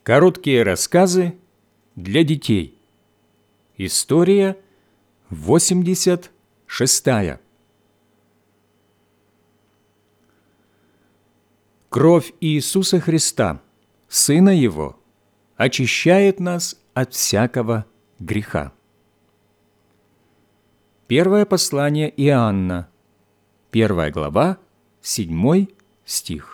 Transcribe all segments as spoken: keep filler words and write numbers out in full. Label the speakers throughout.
Speaker 1: Короткие рассказы для детей. История восемьдесят шестая. Кровь Иисуса Христа, Сына Его, очищает нас от всякого греха. Первое послание Иоанна, первая глава, седьмой стих.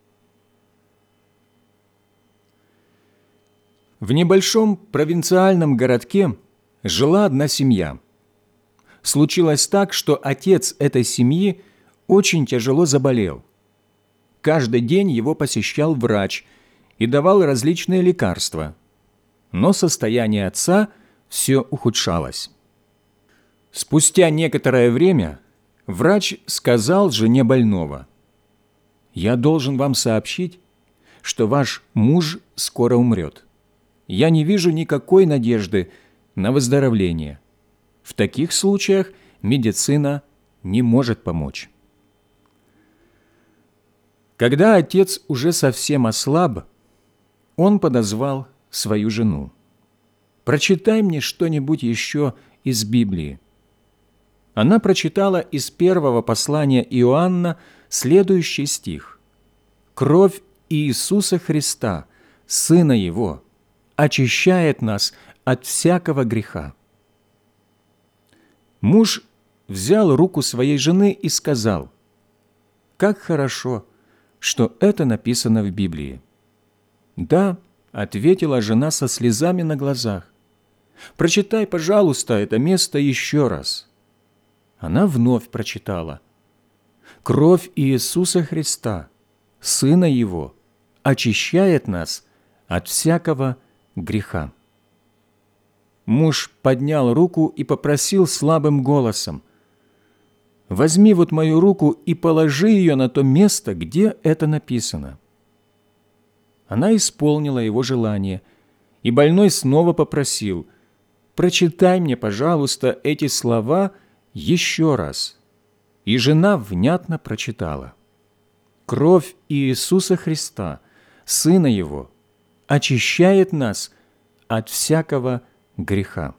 Speaker 1: В небольшом провинциальном городке жила одна семья. Случилось так, что отец этой семьи очень тяжело заболел. Каждый день его посещал врач и давал различные лекарства, но состояние отца все ухудшалось. Спустя некоторое время врач сказал жене больного: «Я должен вам сообщить, что ваш муж скоро умрет. Я не вижу никакой надежды на выздоровление. В таких случаях медицина не может помочь». Когда отец уже совсем ослаб, он подозвал свою жену: «Прочитай мне что-нибудь еще из Библии». Она прочитала из первого послания Иоанна следующий стих: «Кровь Иисуса Христа, Сына Его, очищает нас от всякого греха». Муж взял руку своей жены и сказал: «Как хорошо, что это написано в Библии». «Да», — ответила жена со слезами на глазах, «прочитай, пожалуйста, это место еще раз». Она вновь прочитала: «Кровь Иисуса Христа, Сына Его, очищает нас от всякого греха». Муж поднял руку и попросил слабым голосом: «Возьми вот мою руку и положи ее на то место, где это написано». Она исполнила его желание, и больной снова попросил: «Прочитай мне, пожалуйста, эти слова еще раз». И жена внятно прочитала: «Кровь Иисуса Христа, Сына Его, очищает нас от всякого греха».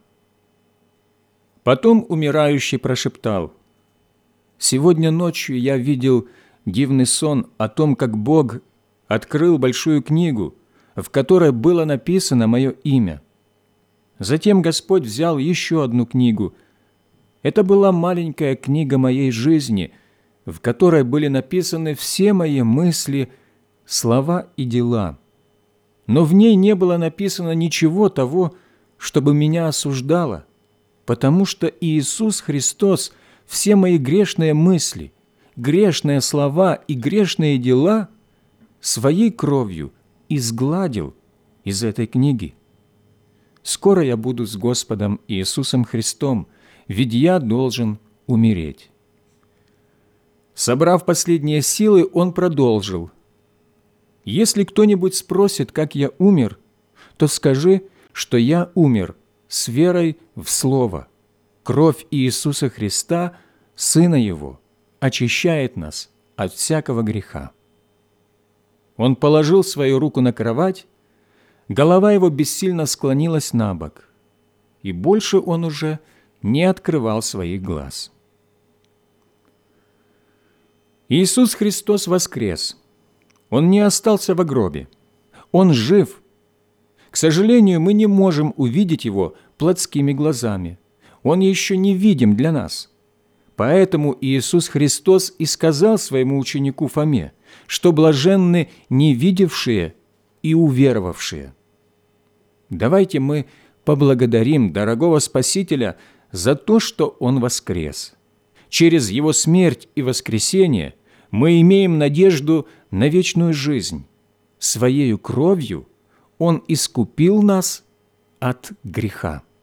Speaker 1: Потом умирающий прошептал: «Сегодня ночью я видел дивный сон о том, как Бог открыл большую книгу, в которой было написано мое имя. Затем Господь взял еще одну книгу. Это была маленькая книга моей жизни, в которой были написаны все мои мысли, слова и дела. Но в ней не было написано ничего того, чтобы меня осуждало, потому что Иисус Христос все мои грешные мысли, грешные слова и грешные дела своей кровью изгладил из этой книги. Скоро я буду с Господом Иисусом Христом, ведь я должен умереть». Собрав последние силы, он продолжил: «Если кто-нибудь спросит, как я умер, то скажи, что я умер с верой в Слово. Кровь Иисуса Христа, Сына Его, очищает нас от всякого греха». Он положил свою руку на кровать, голова его бессильно склонилась на бок, и больше он уже не открывал своих глаз. Иисус Христос воскрес. Он не остался в гробе. Он жив. К сожалению, мы не можем увидеть Его плотскими глазами. Он еще не видим для нас. Поэтому Иисус Христос и сказал своему ученику Фоме, что блаженны не видевшие и уверовавшие. Давайте мы поблагодарим дорогого Спасителя за то, что Он воскрес. Через Его смерть и воскресение мы имеем надежду на вечную жизнь. Своею кровью Он искупил нас от греха.